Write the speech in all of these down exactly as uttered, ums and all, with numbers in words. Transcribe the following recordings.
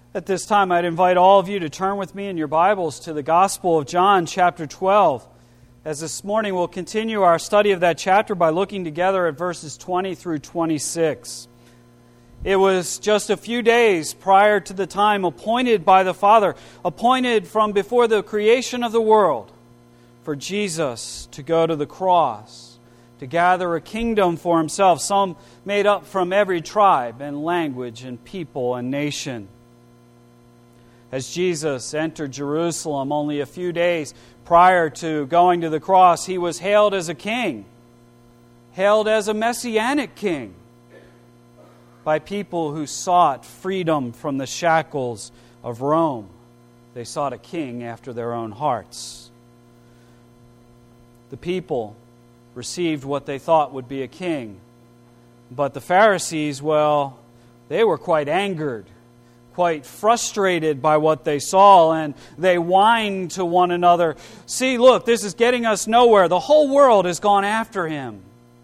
At this time, I'd invite all of you to turn with me in your Bibles to the Gospel of John, chapter twelve. As this morning, we'll continue our study of that chapter by looking together at verses twenty through twenty-six. It was just a few days prior to the time appointed by the Father, appointed from before the creation of the world, for Jesus to go to the cross, to gather a kingdom for Himself, some made up from every tribe and language and people and nation. As Jesus entered Jerusalem only a few days prior to going to the cross, He was hailed as a king, hailed as a messianic king, by people who sought freedom from the shackles of Rome. They sought a king after their own hearts. The people received what they thought would be a king, but the Pharisees, well, they were quite angered, quite frustrated by what they saw, and they whined to one another, "See, look, this is getting us nowhere. The whole world has gone after Him."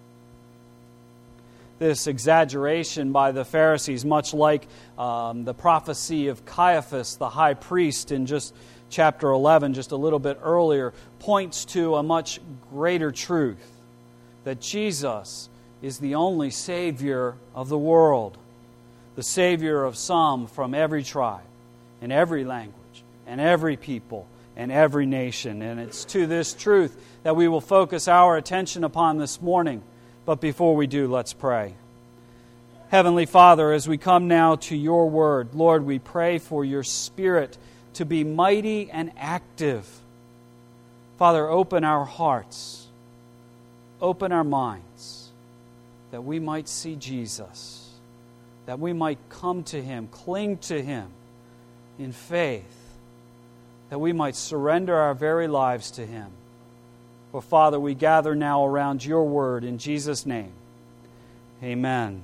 This exaggeration by the Pharisees, much like um, the prophecy of Caiaphas, the high priest, in just chapter eleven, just a little bit earlier, points to a much greater truth, that Jesus is the only Savior of the world. The Savior of some from every tribe, and every language, and every people, and every nation. And it's to this truth that we will focus our attention upon this morning. But before we do, let's pray. Heavenly Father, as we come now to Your Word, Lord, we pray for Your Spirit to be mighty and active. Father, open our hearts, open our minds, that we might see Jesus, that we might come to Him, cling to Him in faith, that we might surrender our very lives to Him. For Father, we gather now around Your Word in Jesus' name. Amen.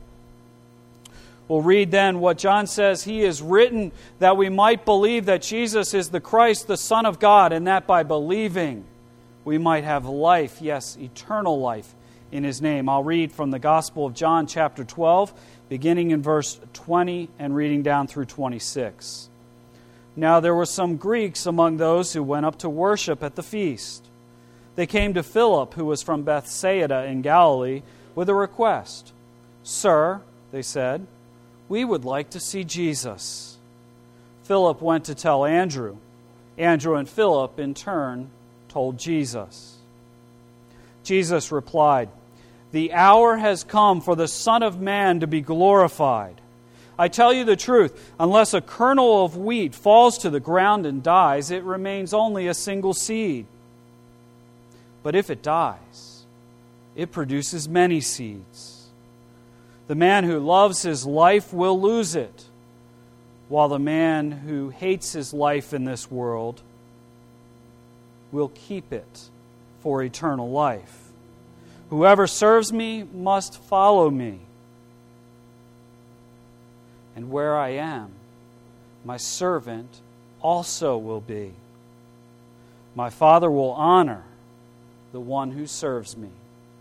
We'll read then what John says. He is written that we might believe that Jesus is the Christ, the Son of God, and that by believing we might have life, yes, eternal life in His name. I'll read from the Gospel of John, chapter twelve, beginning in verse twenty and reading down through twenty-six. Now there were some Greeks among those who went up to worship at the feast. They came to Philip, who was from Bethsaida in Galilee, with a request. "Sir," they said, "we would like to see Jesus." Philip went to tell Andrew. Andrew and Philip, in turn, told Jesus. Jesus replied, "The hour has come for the Son of Man to be glorified. I tell you the truth, unless a kernel of wheat falls to the ground and dies, it remains only a single seed. But if it dies, it produces many seeds. The man who loves his life will lose it, while the man who hates his life in this world will keep it for eternal life. Whoever serves me must follow me. And where I am, my servant also will be. My Father will honor the one who serves me."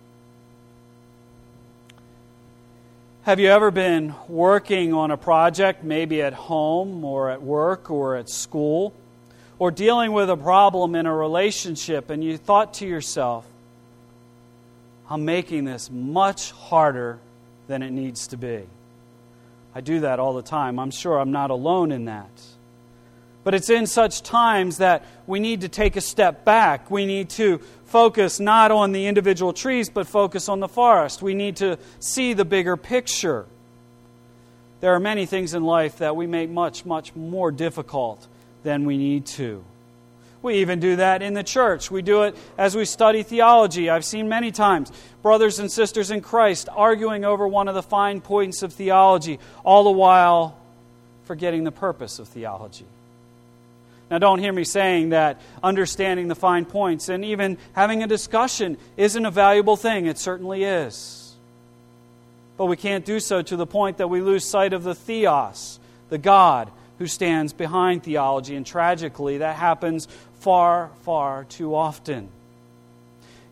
Have you ever been working on a project, maybe at home or at work or at school, or dealing with a problem in a relationship, and you thought to yourself, "I'm making this much harder than it needs to be"? I do that all the time. I'm sure I'm not alone in that. But it's in such times that we need to take a step back. We need to focus not on the individual trees, but focus on the forest. We need to see the bigger picture. There are many things in life that we make much, much more difficult than we need to. We even do that in the church. We do it as we study theology. I've seen many times brothers and sisters in Christ arguing over one of the fine points of theology, all the while forgetting the purpose of theology. Now, don't hear me saying that understanding the fine points and even having a discussion isn't a valuable thing. It certainly is. But we can't do so to the point that we lose sight of the theos, the God who stands behind theology. And tragically, that happens far, far too often.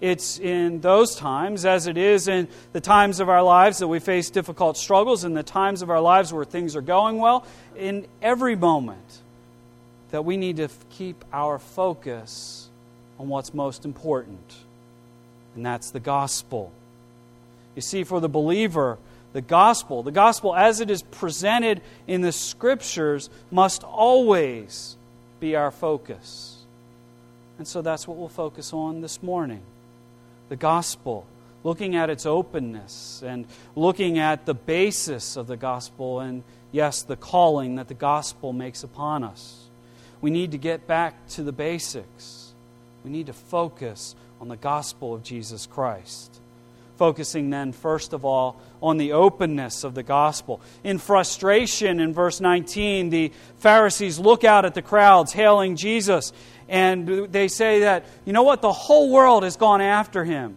It's in those times, as it is in the times of our lives that we face difficult struggles, in the times of our lives where things are going well, in every moment that we need to keep our focus on what's most important, and that's the gospel. You see, for the believer, the gospel, the gospel as it is presented in the Scriptures must always be our focus. And so that's what we'll focus on this morning. The gospel, looking at its openness and looking at the basis of the gospel and, yes, the calling that the gospel makes upon us. We need to get back to the basics. We need to focus on the gospel of Jesus Christ. Focusing then, first of all, on the openness of the gospel. In frustration, in verse nineteen, the Pharisees look out at the crowds hailing Jesus, and they say that, you know what, the whole world has gone after him.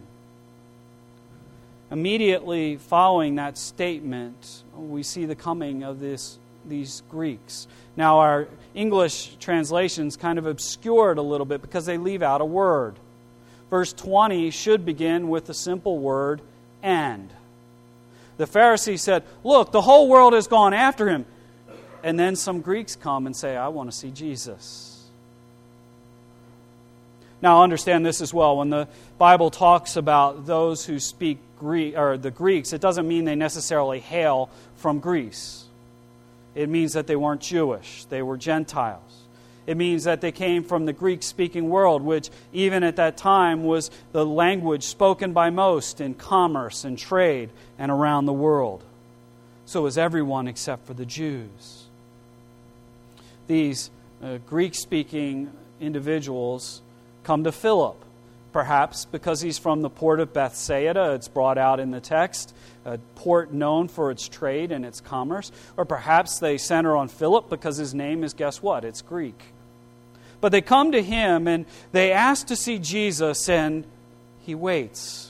Immediately following that statement, we see the coming of this, these Greeks. Now, our English translations kind of obscured a little bit because they leave out a word. Verse twenty should begin with the simple word, and. The Pharisees said, look, the whole world has gone after him. And then some Greeks come and say, I want to see Jesus. Now understand this as well. When the Bible talks about those who speak Greek, or the Greeks, it doesn't mean they necessarily hail from Greece. It means that they weren't Jewish. They were Gentiles. It means that they came from the Greek-speaking world, which even at that time was the language spoken by most in commerce and trade and around the world. So was everyone except for the Jews. These uh, Greek-speaking individuals come to Philip, perhaps because he's from the port of Bethsaida. It's brought out in the text, a port known for its trade and its commerce. Or perhaps they center on Philip because his name is, guess what? It's Greek. But they come to him and they ask to see Jesus, and he waits.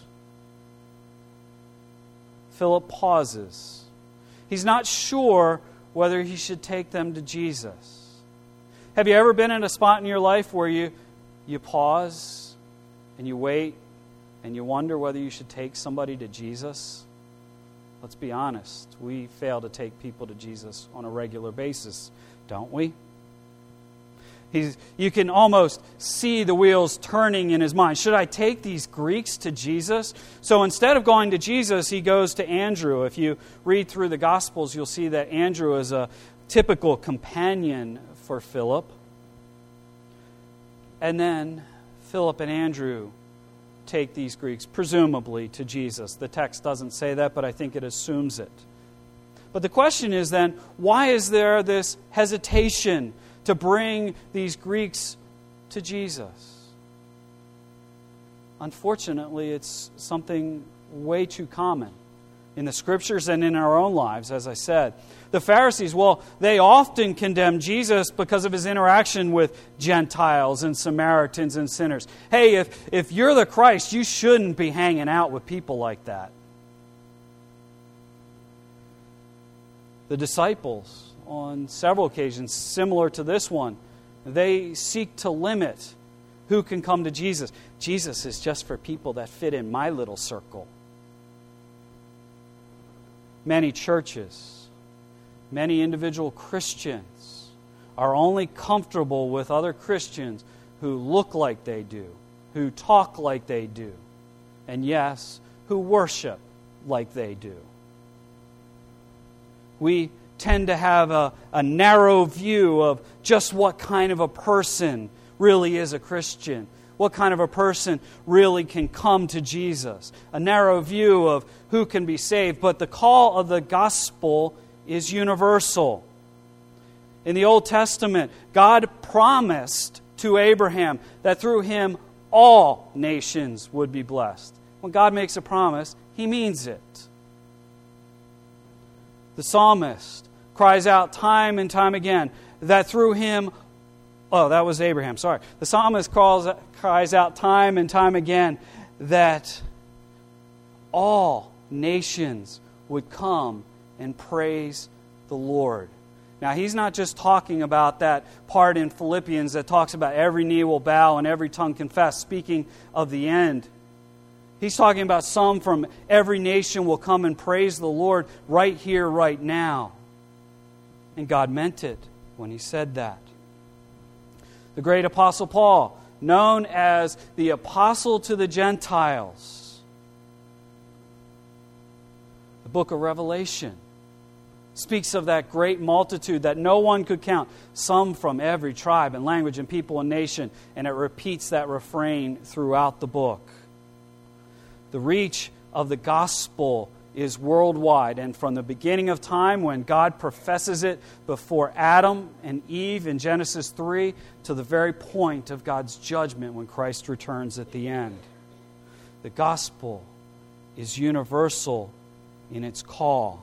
Philip pauses. He's not sure whether he should take them to Jesus. Have you ever been in a spot in your life where you, you pause and you wait and you wonder whether you should take somebody to Jesus? Let's be honest. We fail to take people to Jesus on a regular basis, don't we? He's, you can almost see the wheels turning in his mind. Should I take these Greeks to Jesus? So instead of going to Jesus, he goes to Andrew. If you read through the Gospels, you'll see that Andrew is a typical companion for Philip. And then Philip and Andrew take these Greeks, presumably, to Jesus. The text doesn't say that, but I think it assumes it. But the question is then, why is there this hesitation to bring these Greeks to Jesus? Unfortunately, it's something way too common in the Scriptures and in our own lives, as I said. The Pharisees, well, they often condemn Jesus because of his interaction with Gentiles and Samaritans and sinners. Hey, if, if you're the Christ, you shouldn't be hanging out with people like that. The disciples, on several occasions, similar to this one, they seek to limit who can come to Jesus. Jesus is just for people that fit in my little circle. Many churches, many individual Christians are only comfortable with other Christians who look like they do, who talk like they do, and yes, who worship like they do. We tend to have a, a narrow view of just what kind of a person really is a Christian, what kind of a person really can come to Jesus, a narrow view of who can be saved. But the call of the gospel is universal. In the Old Testament, God promised to Abraham that through him all nations would be blessed. When God makes a promise, he means it. The psalmist cries out time and time again that through him, oh, that was Abraham, sorry. The psalmist calls, cries out time and time again that all nations would come and praise the Lord. Now, he's not just talking about that part in Philippians that talks about every knee will bow and every tongue confess, speaking of the end. He's talking about some from every nation will come and praise the Lord right here, right now. And God meant it when He said that. The great Apostle Paul, known as the Apostle to the Gentiles. The book of Revelation speaks of that great multitude that no one could count, some from every tribe and language and people and nation, and it repeats that refrain throughout the book. The reach of the gospel is worldwide, and from the beginning of time, when God professes it before Adam and Eve in Genesis three, to the very point of God's judgment when Christ returns at the end. The gospel is universal in its call.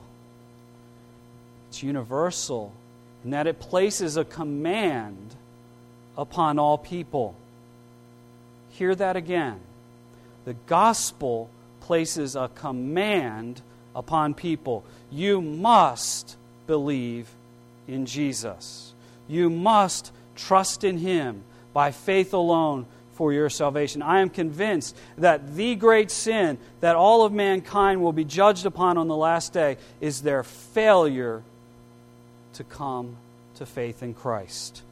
It's universal in that it places a command upon all people. Hear that again. The gospel places a command upon people. You must believe in Jesus. You must trust in Him by faith alone for your salvation. I am convinced that the great sin that all of mankind will be judged upon on the last day is their failure to come to faith in Christ.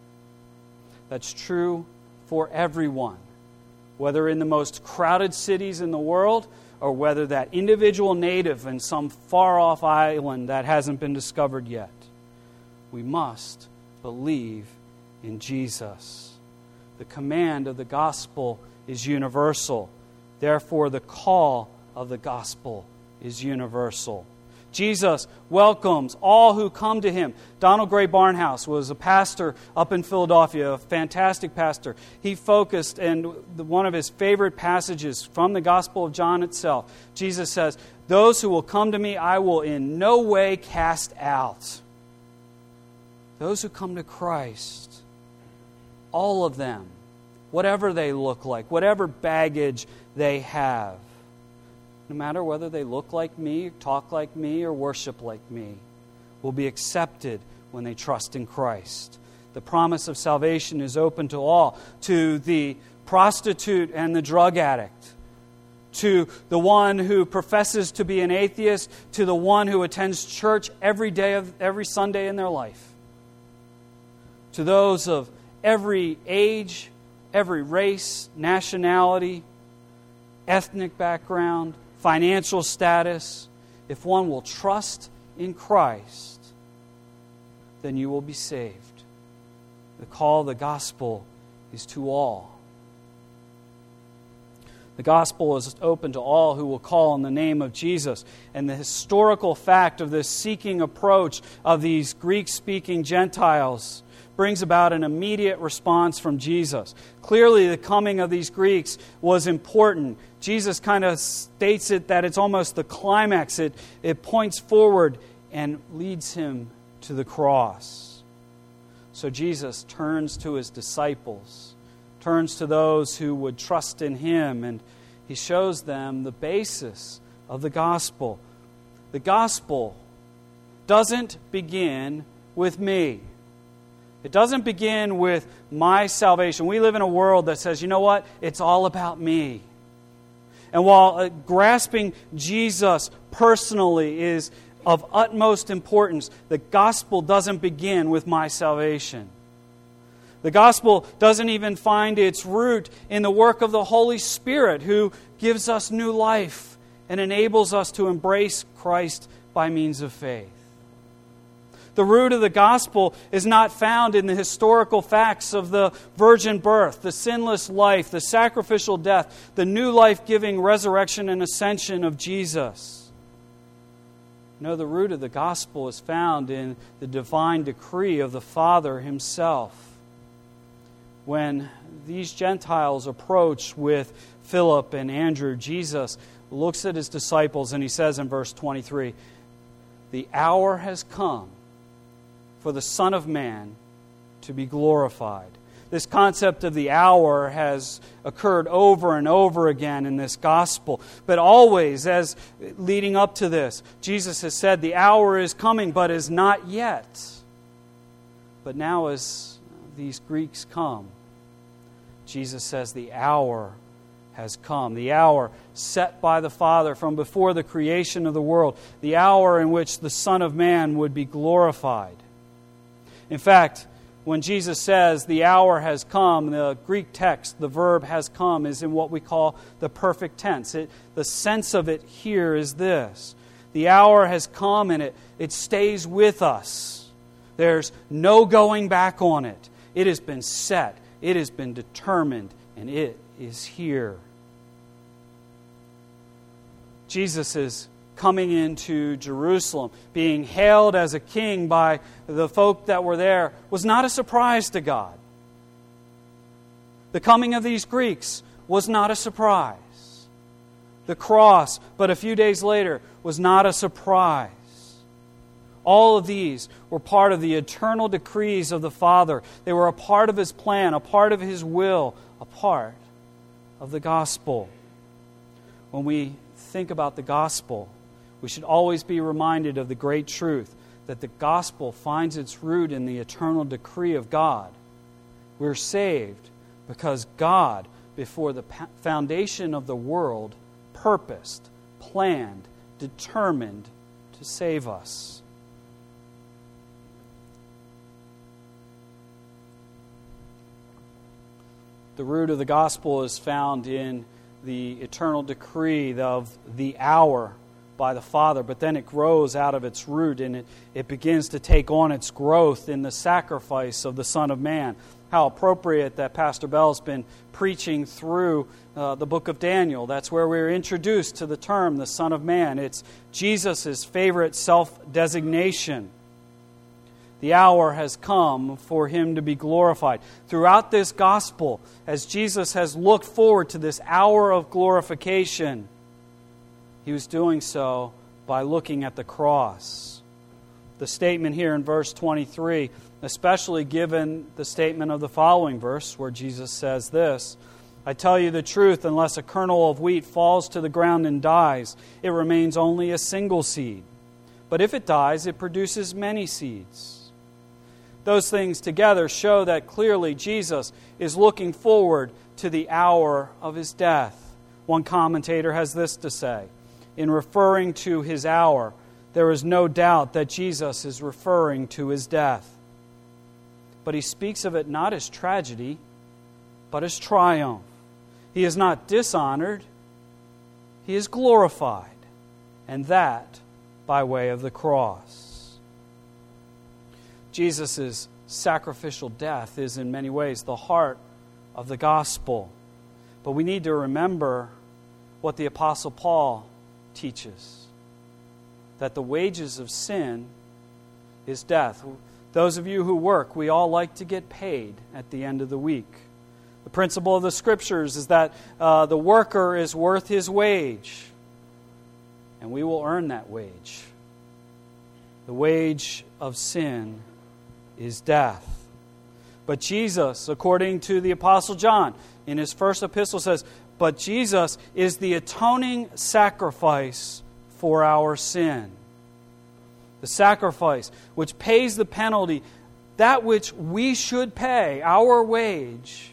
That's true for everyone, whether in the most crowded cities in the world or whether that individual native in some far-off island that hasn't been discovered yet. We must believe in Jesus. The command of the gospel is universal. Therefore, the call of the gospel is universal. Jesus welcomes all who come to Him. Donald Gray Barnhouse was a pastor up in Philadelphia, a fantastic pastor. He focused, and one of his favorite passages from the Gospel of John itself, Jesus says, "Those who will come to me, I will in no way cast out." Those who come to Christ, all of them, whatever they look like, whatever baggage they have, no matter whether they look like me, talk like me, or worship like me, will be accepted when they trust in Christ. The promise of salvation is open to all, to the prostitute and the drug addict, to the one who professes to be an atheist, to the one who attends church every day of every Sunday in their life, to those of every age, every race, nationality, ethnic background, financial status. If one will trust in Christ, then you will be saved. The call of the gospel is to all. The gospel is open to all who will call on the name of Jesus. And the historical fact of this seeking approach of these Greek-speaking Gentiles brings about an immediate response from Jesus. Clearly, the coming of these Greeks was important. Jesus kind of states it that it's almost the climax. It, it points forward and leads him to the cross. So Jesus turns to His disciples, turns to those who would trust in Him, and He shows them the basis of the gospel. The gospel doesn't begin with me. It doesn't begin with my salvation. We live in a world that says, you know what? It's all about me. And while uh, grasping Jesus personally is of utmost importance, the gospel doesn't begin with my salvation. The gospel doesn't even find its root in the work of the Holy Spirit, who gives us new life and enables us to embrace Christ by means of faith. The root of the gospel is not found in the historical facts of the virgin birth, the sinless life, the sacrificial death, the new life-giving resurrection and ascension of Jesus. No, the root of the gospel is found in the divine decree of the Father Himself. When these Gentiles approach with Philip and Andrew, Jesus looks at His disciples and He says in verse twenty-three, "The hour has come for the Son of Man to be glorified." This concept of the hour has occurred over and over again in this gospel. But always, as leading up to this, Jesus has said the hour is coming, but is not yet. But now as these Greeks come, Jesus says the hour has come. The hour set by the Father from before the creation of the world. The hour in which the Son of Man would be glorified. In fact, when Jesus says the hour has come, the Greek text, the verb has come, is in what we call the perfect tense. It, the sense of it here is this. The hour has come and it, it stays with us. There's no going back on it. It has been set. It has been determined. And it is here. Jesus is coming into Jerusalem, being hailed as a king by the folk that were there, was not a surprise to God. The coming of these Greeks was not a surprise. The cross, but a few days later, was not a surprise. All of these were part of the eternal decrees of the Father. They were a part of His plan, a part of His will, a part of the gospel. When we think about the gospel, we should always be reminded of the great truth that the gospel finds its root in the eternal decree of God. We're saved because God, before the foundation of the world, purposed, planned, determined to save us. The root of the gospel is found in the eternal decree of the hour by the Father, but then it grows out of its root and it, it begins to take on its growth in the sacrifice of the Son of Man. How appropriate that Pastor Bell's been preaching through uh, the book of Daniel. That's where we're introduced to the term, the Son of Man. It's Jesus' favorite self-designation. The hour has come for Him to be glorified. Throughout this gospel, as Jesus has looked forward to this hour of glorification, He was doing so by looking at the cross. The statement here in verse twenty-three, especially given the statement of the following verse where Jesus says this, I tell you the truth, unless a kernel of wheat falls to the ground and dies, it remains only a single seed. But if it dies, it produces many seeds. Those things together show that clearly Jesus is looking forward to the hour of His death. One commentator has this to say, in referring to His hour, there is no doubt that Jesus is referring to His death. But He speaks of it not as tragedy, but as triumph. He is not dishonored, He is glorified, and that by way of the cross. Jesus' sacrificial death is in many ways the heart of the gospel. But we need to remember what the Apostle Paul teaches, that the wages of sin is death. Those of you who work, we all like to get paid at the end of the week. The principle of the Scriptures is that uh, the worker is worth his wage, and we will earn that wage. The wage of sin is death. But Jesus, according to the Apostle John, in his first epistle says, but Jesus is the atoning sacrifice for our sin. The sacrifice which pays the penalty, that which we should pay, our wage,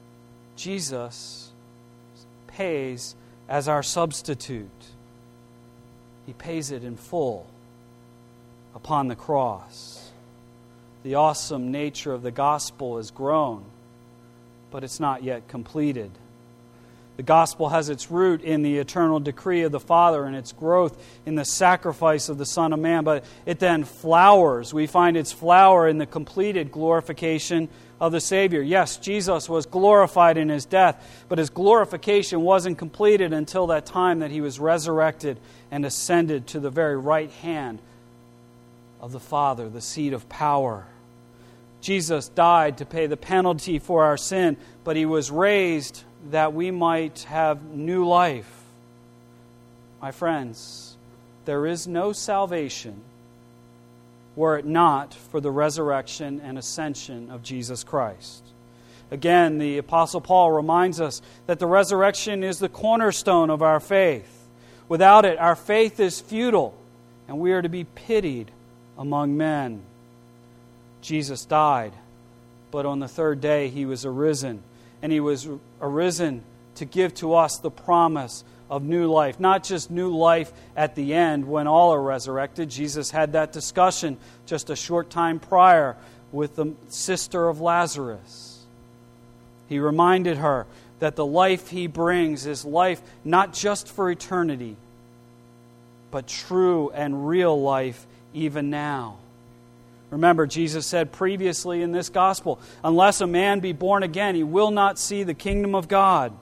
Jesus pays as our substitute. He pays it in full upon the cross. The awesome nature of the gospel has grown, but it's not yet completed. The gospel has its root in the eternal decree of the Father and its growth in the sacrifice of the Son of Man, but it then flowers. We find its flower in the completed glorification of the Savior. Yes, Jesus was glorified in His death, but His glorification wasn't completed until that time that He was resurrected and ascended to the very right hand of the Father, the seat of power. Jesus died to pay the penalty for our sin, but He was raised that we might have new life. My friends, there is no salvation were it not for the resurrection and ascension of Jesus Christ. Again, the Apostle Paul reminds us that the resurrection is the cornerstone of our faith. Without it, our faith is futile, and we are to be pitied among men. Jesus died, but on the third day He was arisen, and He was arisen to give to us the promise of new life. Not just new life at the end when all are resurrected. Jesus had that discussion just a short time prior with the sister of Lazarus. He reminded her that the life He brings is life not just for eternity, but true and real life even now. Remember, Jesus said previously in this gospel, unless a man be born again, he will not see the kingdom of God.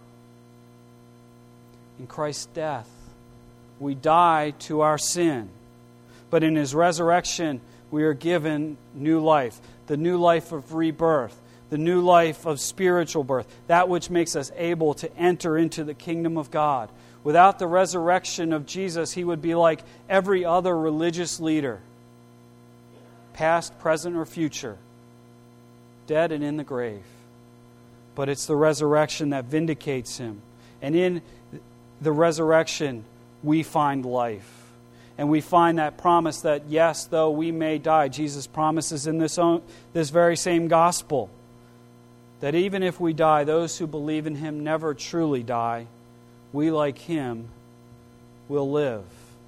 In Christ's death, we die to our sin. But in His resurrection, we are given new life. The new life of rebirth. The new life of spiritual birth. That which makes us able to enter into the kingdom of God. Without the resurrection of Jesus, He would be like every other religious leader. Past, present, or future. Dead and in the grave. But it's the resurrection that vindicates Him. And in the resurrection, we find life. And we find that promise that, yes, though we may die, Jesus promises in this, own, this very same gospel, that even if we die, those who believe in Him never truly die. We, like Him, will live.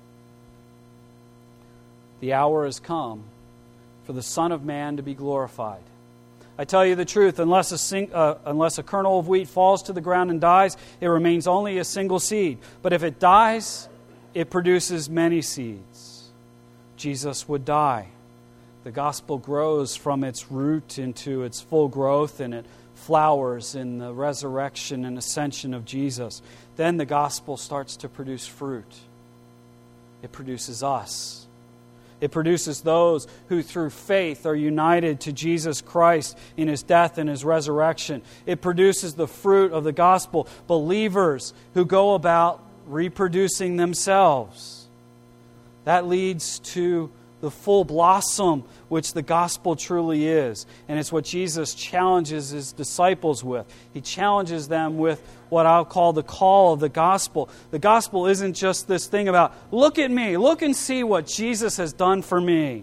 The hour has come for the Son of Man to be glorified. I tell you the truth, unless a, sing, uh, unless a kernel of wheat falls to the ground and dies, it remains only a single seed. But if it dies, it produces many seeds. Jesus would die. The gospel grows from its root into its full growth, and it flowers in the resurrection and ascension of Jesus. Then the gospel starts to produce fruit. It produces us. It produces those who through faith are united to Jesus Christ in His death and His resurrection. It produces the fruit of the gospel, believers who go about reproducing themselves. That leads to the full blossom which the gospel truly is. And it's what Jesus challenges His disciples with. He challenges them with what I'll call the call of the gospel. The gospel isn't just this thing about, look at me, look and see what Jesus has done for me.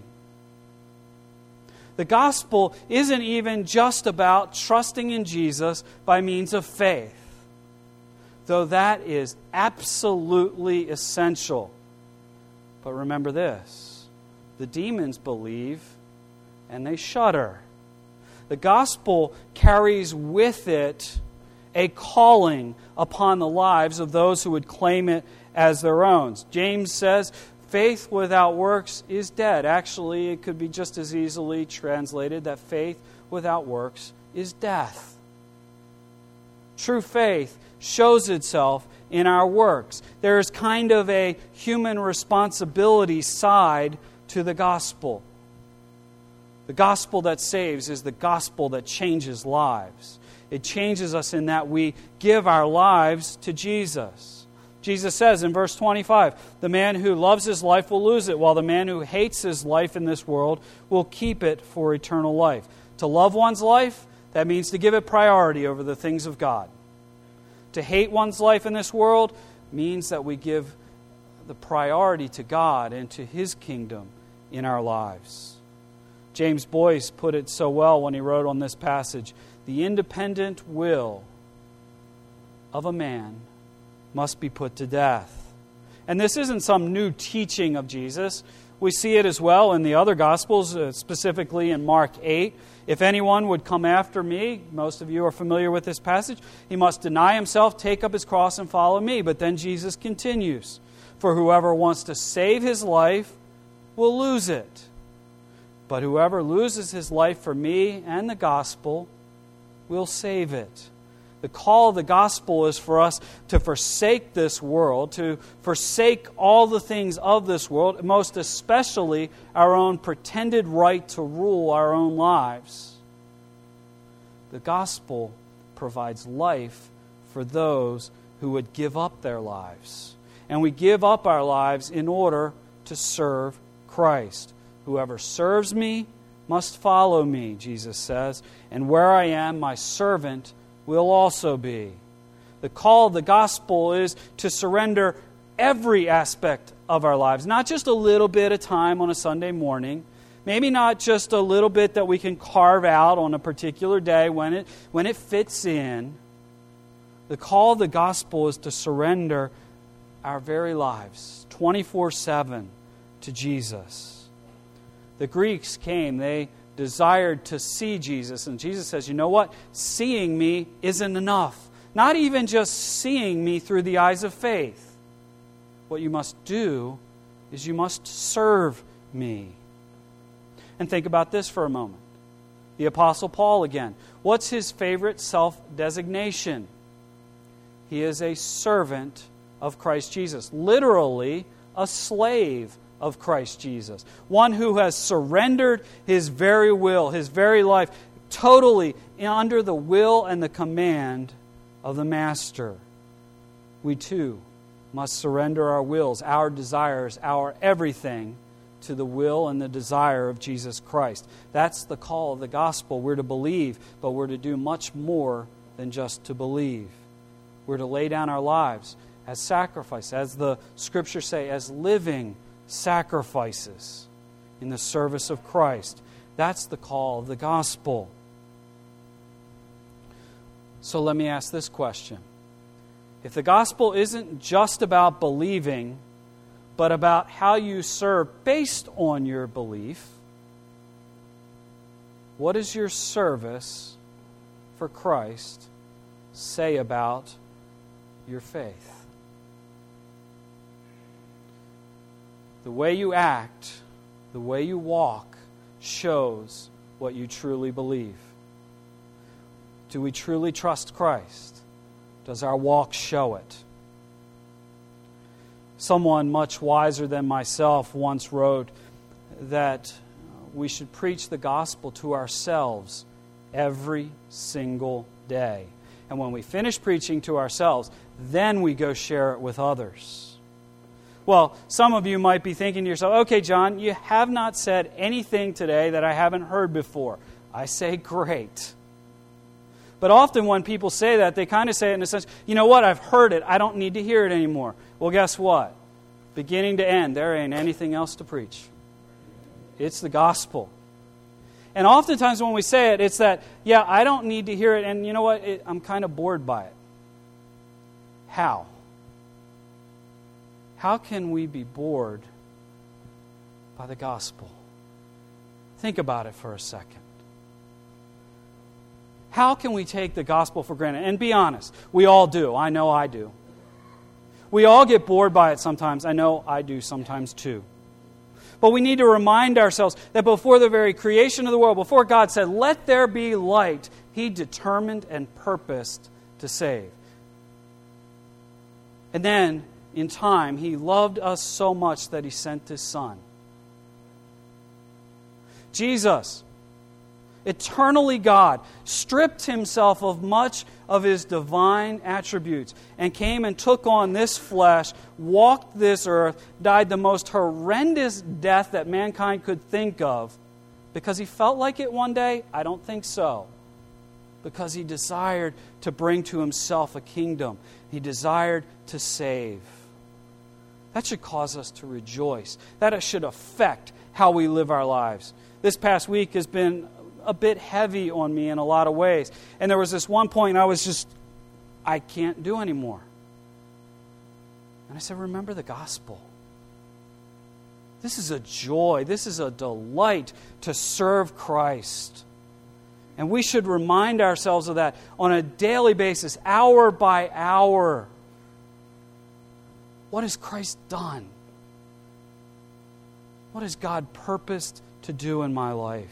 The gospel isn't even just about trusting in Jesus by means of faith, though that is absolutely essential. But remember this. The demons believe, and they shudder. The gospel carries with it a calling upon the lives of those who would claim it as their own. James says, faith without works is dead. Actually, it could be just as easily translated that faith without works is death. True faith shows itself in our works. There is kind of a human responsibility side to the gospel. The gospel that saves is the gospel that changes lives. It changes us in that we give our lives to Jesus. Jesus says in verse twenty-five, the man who loves his life will lose it, while the man who hates his life in this world will keep it for eternal life. To love one's life, that means to give it priority over the things of God. To hate one's life in this world means that we give the priority to God and to His kingdom in our lives. James Boyce put it so well when he wrote on this passage, the independent will of a man must be put to death. And this isn't some new teaching of Jesus. We see it as well in the other Gospels, uh, specifically in Mark eight. If anyone would come after me, most of you are familiar with this passage, he must deny himself, take up his cross, and follow me. But then Jesus continues, for whoever wants to save his life will lose it. But whoever loses his life for me and the gospel will save it. The call of the gospel is for us to forsake this world, to forsake all the things of this world, most especially our own pretended right to rule our own lives. The gospel provides life for those who would give up their lives. And we give up our lives in order to serve Christ. Whoever serves me must follow me, Jesus says, and where I am, my servant will also be. The call of the gospel is to surrender every aspect of our lives, not just a little bit of time on a Sunday morning, maybe not just a little bit that we can carve out on a particular day when it, when it fits in, The call of the gospel is to surrender our very lives, twenty-four seven, to Jesus. The Greeks came, they desired to see Jesus, and Jesus says, you know what? Seeing me isn't enough. Not even just seeing me through the eyes of faith. What you must do is you must serve me. And think about this for a moment. The Apostle Paul again. What's his favorite self-designation? He is a servant of Christ Jesus. Literally, a slave of Christ Jesus. One who has surrendered his very will, his very life, totally under the will and the command of the Master. We too must surrender our wills, our desires, our everything to the will and the desire of Jesus Christ. That's the call of the gospel. We're to believe, but we're to do much more than just to believe. We're to lay down our lives as sacrifice, as the Scriptures say, as living sacrifices in the service of Christ. That's the call of the gospel. So let me ask this question. If the gospel isn't just about believing, but about how you serve based on your belief, what does your service for Christ say about your faith? The way you act, the way you walk, shows what you truly believe. Do we truly trust Christ? Does our walk show it? Someone much wiser than myself once wrote that we should preach the gospel to ourselves every single day. And when we finish preaching to ourselves, then we go share it with others. Well, some of you might be thinking to yourself, okay, John, you have not said anything today that I haven't heard before. I say, great. But often when people say that, they kind of say it in a sense, you know what, I've heard it, I don't need to hear it anymore. Well, guess what? Beginning to end, there ain't anything else to preach. It's the gospel. And oftentimes when we say it, it's that, yeah, I don't need to hear it, and you know what, it, I'm kind of bored by it. How? How can we be bored by the gospel? Think about it for a second. How can we take the gospel for granted? And be honest, we all do. I know I do. We all get bored by it sometimes. I know I do sometimes too. But we need to remind ourselves that before the very creation of the world, before God said, let there be light, He determined and purposed to save. And then, in time, He loved us so much that He sent His Son. Jesus, eternally God, stripped Himself of much of His divine attributes and came and took on this flesh, walked this earth, died the most horrendous death that mankind could think of. Because He felt like it one day? I don't think so. Because He desired to bring to Himself a kingdom. He desired to save. That should cause us to rejoice. That should affect how we live our lives. This past week has been a bit heavy on me in a lot of ways. And there was this one point I was just, I can't do anymore. And I said, remember the gospel. This is a joy. This is a delight to serve Christ. And we should remind ourselves of that on a daily basis, hour by hour. What has Christ done? What has God purposed to do in my life?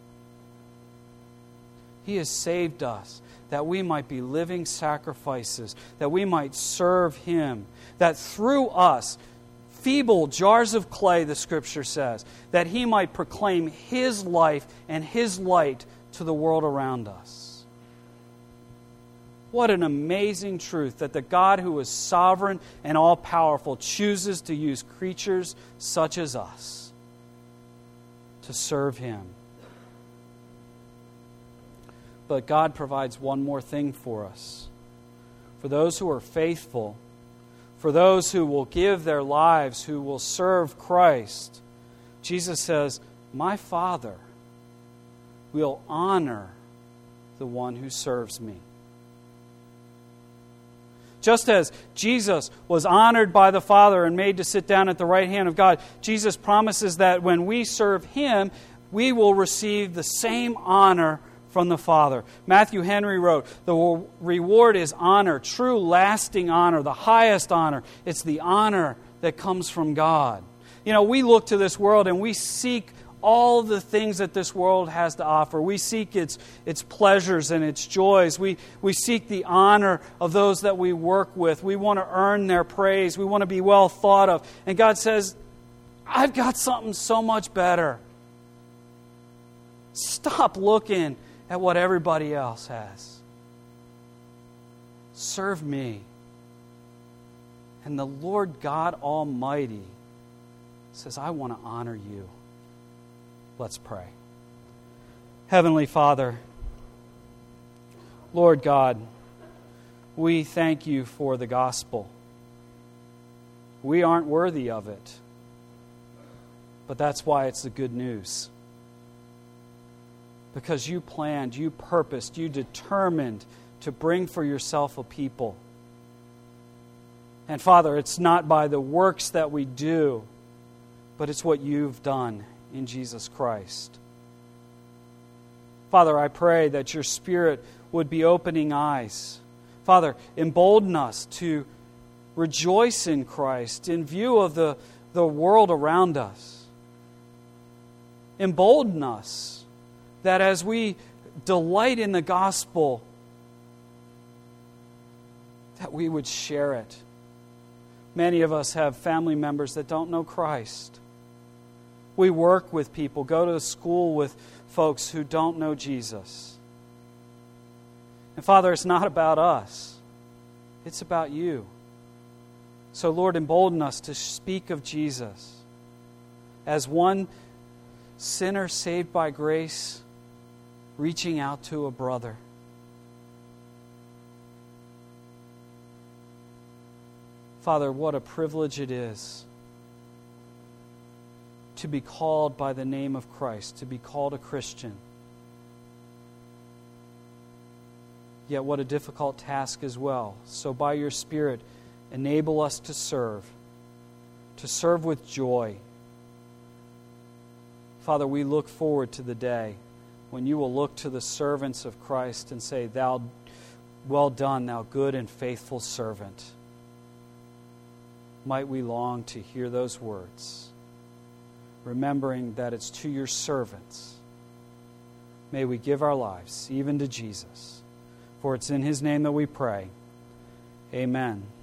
He has saved us that we might be living sacrifices, that we might serve Him, that through us, feeble jars of clay, the Scripture says, that He might proclaim His life and His light to the world around us. What an amazing truth that the God who is sovereign and all-powerful chooses to use creatures such as us to serve Him. But God provides one more thing for us. For those who are faithful, for those who will give their lives, who will serve Christ, Jesus says, my Father will honor the one who serves me. Just as Jesus was honored by the Father and made to sit down at the right hand of God, Jesus promises that when we serve Him, we will receive the same honor from the Father. Matthew Henry wrote, the reward is honor, true lasting honor, the highest honor. It's the honor that comes from God. You know, we look to this world and we seek all the things that this world has to offer. We seek its its pleasures and its joys. We, we seek the honor of those that we work with. We want to earn their praise. We want to be well thought of. And God says, I've got something so much better. Stop looking at what everybody else has. Serve me. And the Lord God Almighty says, I want to honor you. Let's pray. Heavenly Father, Lord God, we thank you for the gospel. We aren't worthy of it, but that's why it's the good news. Because you planned, you purposed, you determined to bring for yourself a people. And Father, it's not by the works that we do, but it's what you've done in Jesus Christ. Father, I pray that your Spirit would be opening eyes. Father, embolden us to rejoice in Christ in view of the, the world around us. Embolden us that as we delight in the gospel, that we would share it. Many of us have family members that don't know Christ. We work with people, go to school with folks who don't know Jesus. And Father, it's not about us. It's about you. So Lord, embolden us to speak of Jesus as one sinner saved by grace, reaching out to a brother. Father, what a privilege it is to be called by the name of Christ, to be called a Christian. Yet what a difficult task as well. So by your Spirit, enable us to serve, to serve with joy. Father, we look forward to the day when you will look to the servants of Christ and say, "Thou, well done, thou good and faithful servant." Might we long to hear those words, remembering that it's to your servants. May we give our lives, even to Jesus. For it's in His name that we pray. Amen.